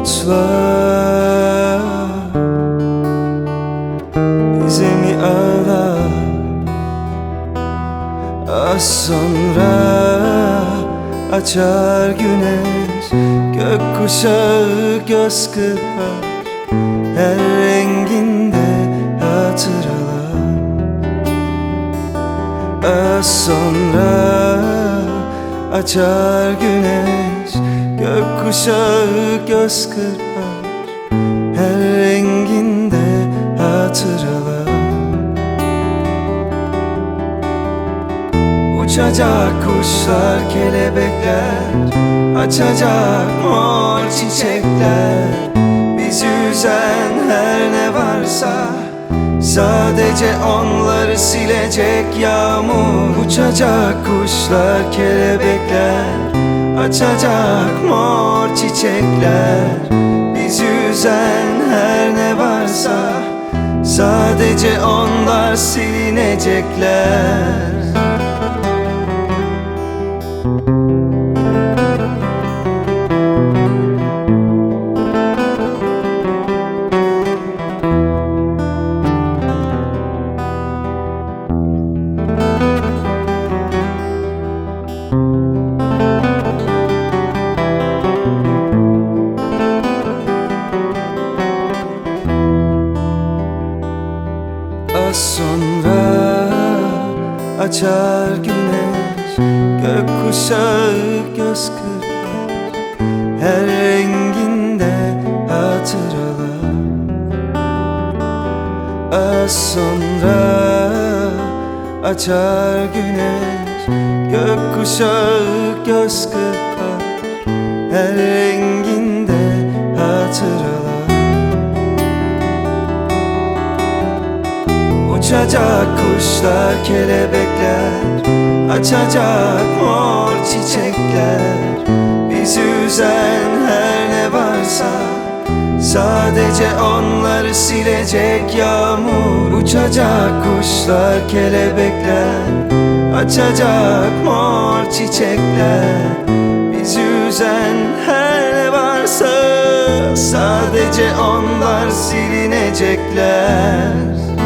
bulutlar bize mi ağlar? Az sonra açar güneş, gökkuşağı göz kırpar, her renginde hatıralar. Az sonra açar güneş, gökkuşağı göz kırpar, her renginde hatıralar. Uçacak kuşlar, kelebekler, açacak mor çiçekler. Bizi üzen her ne varsa sadece onları silecek yağmur. Uçacak kuşlar, kelebekler, açacak mor çiçekler. Bizi üzen her ne varsa sadece onlar silinecekler. Az sonra açar güneş, gökkuşağı göz kırpar, her renginde hatıralar. Az sonra açar güneş, gökkuşağı göz kırpar, her renginde hatıralar. Uçacak kuşlar, kelebekler, açacak mor çiçekler. Bizi üzen her ne varsa sadece onları silecek yağmur. Uçacak kuşlar, kelebekler, açacak mor çiçekler. Bizi üzen her ne varsa sadece onlar silinecekler.